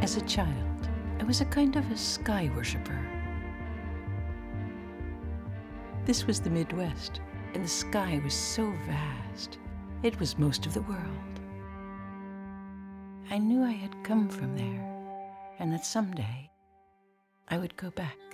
As a child, I was a kind of a sky worshipper. This was the Midwest, and the sky was so vast. It was most of the world. I knew I had come from there, and that someday I would go back.